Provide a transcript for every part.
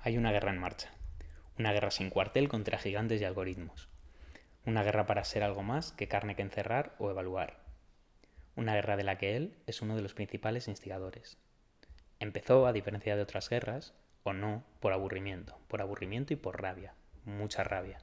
Hay una guerra en marcha. Una guerra sin cuartel contra gigantes y algoritmos. Una guerra para ser algo más que carne que encerrar o evaluar. Una guerra de la que él es uno de los principales instigadores. Empezó, a diferencia de otras guerras, o no, por aburrimiento y por rabia, mucha rabia.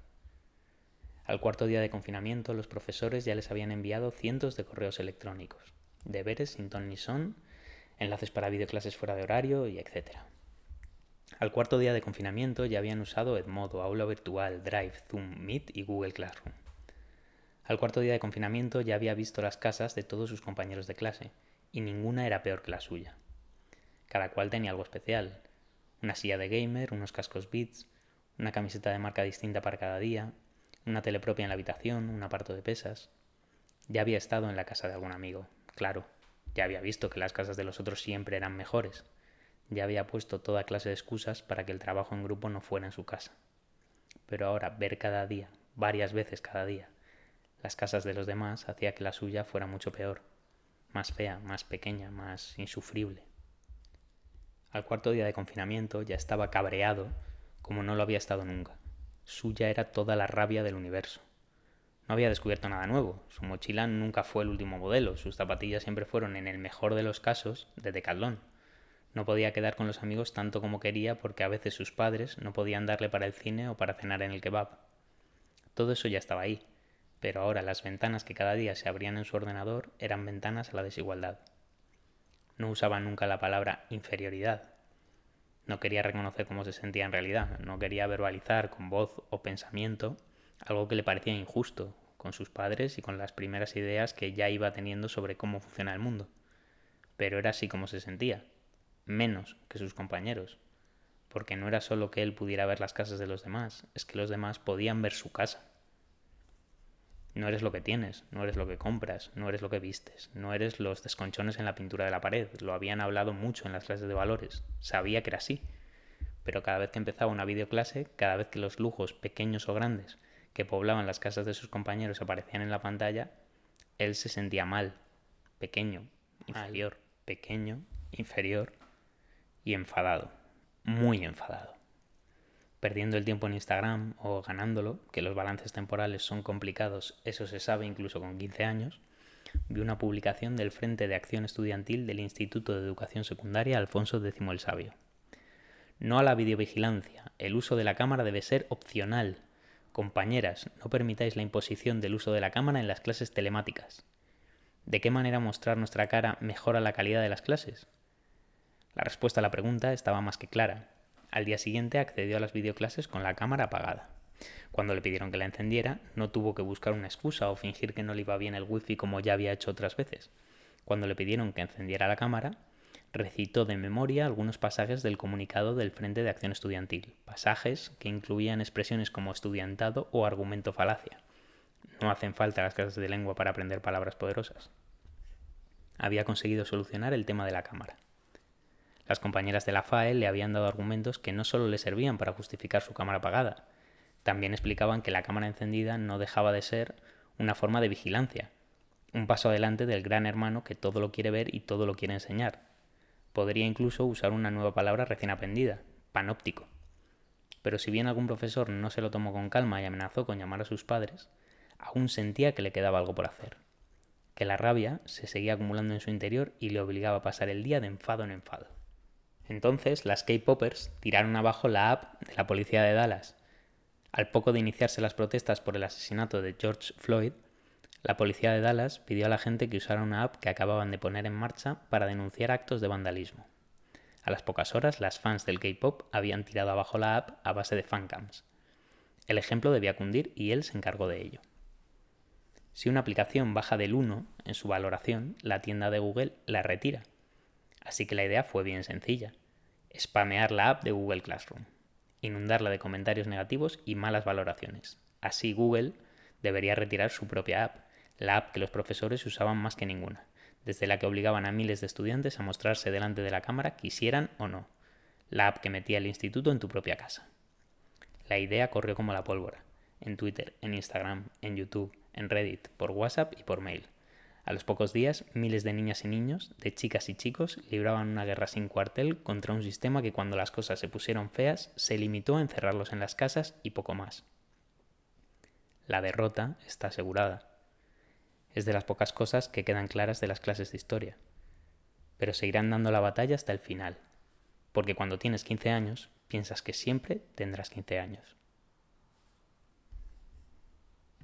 Al cuarto día de confinamiento, los profesores ya les habían enviado cientos de correos electrónicos, deberes sin ton ni son, enlaces para videoclases fuera de horario y etc. Al cuarto día de confinamiento ya habían usado Edmodo, Aula Virtual, Drive, Zoom, Meet y Google Classroom. Al cuarto día de confinamiento ya había visto las casas de todos sus compañeros de clase, y ninguna era peor que la suya. Cada cual tenía algo especial. Una silla de gamer, unos cascos Beats, una camiseta de marca distinta para cada día, una tele propia en la habitación, un aparato de pesas. Ya había estado en la casa de algún amigo, claro. Ya había visto que las casas de los otros siempre eran mejores. Ya había puesto toda clase de excusas para que el trabajo en grupo no fuera en su casa. Pero ahora ver cada día, varias veces cada día, las casas de los demás hacía que la suya fuera mucho peor, más fea, más pequeña, más insufrible. Al cuarto día de confinamiento ya estaba cabreado como no lo había estado nunca. Suya era toda la rabia del universo. No había descubierto nada nuevo. Su mochila nunca fue el último modelo. Sus zapatillas siempre fueron, en el mejor de los casos, de Decathlon. No podía quedar con los amigos tanto como quería porque a veces sus padres no podían darle para el cine o para cenar en el kebab. Todo eso ya estaba ahí, pero ahora las ventanas que cada día se abrían en su ordenador eran ventanas a la desigualdad. No usaba nunca la palabra inferioridad. No quería reconocer cómo se sentía en realidad, no quería verbalizar con voz o pensamiento algo que le parecía injusto con sus padres y con las primeras ideas que ya iba teniendo sobre cómo funciona el mundo. Pero era así como se sentía, menos que sus compañeros, porque no era solo que él pudiera ver las casas de los demás, es que los demás podían ver su casa. No eres lo que tienes, no eres lo que compras, no eres lo que vistes, no eres los desconchones en la pintura de la pared. Lo habían hablado mucho en las clases de valores. Sabía que era así. Pero cada vez que empezaba una videoclase, cada vez que los lujos, pequeños o grandes, que poblaban las casas de sus compañeros aparecían en la pantalla, él se sentía mal, pequeño, inferior, pequeño, inferior y enfadado, muy enfadado. Perdiendo el tiempo en Instagram o ganándolo, que los balances temporales son complicados, eso se sabe incluso con 15 años, vi una publicación del Frente de Acción Estudiantil del Instituto de Educación Secundaria Alfonso X el Sabio. No a la videovigilancia, el uso de la cámara debe ser opcional. Compañeras, no permitáis la imposición del uso de la cámara en las clases telemáticas. ¿De qué manera mostrar nuestra cara mejora la calidad de las clases? La respuesta a la pregunta estaba más que clara. Al día siguiente accedió a las videoclases con la cámara apagada. Cuando le pidieron que la encendiera, no tuvo que buscar una excusa o fingir que no le iba bien el wifi como ya había hecho otras veces. Cuando le pidieron que encendiera la cámara, recitó de memoria algunos pasajes del comunicado del Frente de Acción Estudiantil, pasajes que incluían expresiones como estudiantado o argumento falacia. No hacen falta las clases de lengua para aprender palabras poderosas. Había conseguido solucionar el tema de la cámara. Las compañeras de la FAE le habían dado argumentos que no solo le servían para justificar su cámara apagada, también explicaban que la cámara encendida no dejaba de ser una forma de vigilancia, un paso adelante del gran hermano que todo lo quiere ver y todo lo quiere enseñar. Podría incluso usar una nueva palabra recién aprendida, panóptico. Pero si bien algún profesor no se lo tomó con calma y amenazó con llamar a sus padres, aún sentía que le quedaba algo por hacer, que la rabia se seguía acumulando en su interior y le obligaba a pasar el día de enfado en enfado. Entonces las K-Poppers tiraron abajo la app de la policía de Dallas. Al poco de iniciarse las protestas por el asesinato de George Floyd, la policía de Dallas pidió a la gente que usara una app que acababan de poner en marcha para denunciar actos de vandalismo. A las pocas horas, las fans del K-pop habían tirado abajo la app a base de fancams. El ejemplo debía cundir y él se encargó de ello. Si una aplicación baja del 1 en su valoración, la tienda de Google la retira. Así que la idea fue bien sencilla: spamear la app de Google Classroom, inundarla de comentarios negativos y malas valoraciones. Así Google debería retirar su propia app, la app que los profesores usaban más que ninguna, desde la que obligaban a miles de estudiantes a mostrarse delante de la cámara quisieran o no, la app que metía el instituto en tu propia casa. La idea corrió como la pólvora, en Twitter, en Instagram, en YouTube, en Reddit, por WhatsApp y por mail. A los pocos días, miles de niñas y niños, de chicas y chicos, libraban una guerra sin cuartel contra un sistema que cuando las cosas se pusieron feas, se limitó a encerrarlos en las casas y poco más. La derrota está asegurada. Es de las pocas cosas que quedan claras de las clases de historia. Pero seguirán dando la batalla hasta el final, porque cuando tienes 15 años, piensas que siempre tendrás 15 años.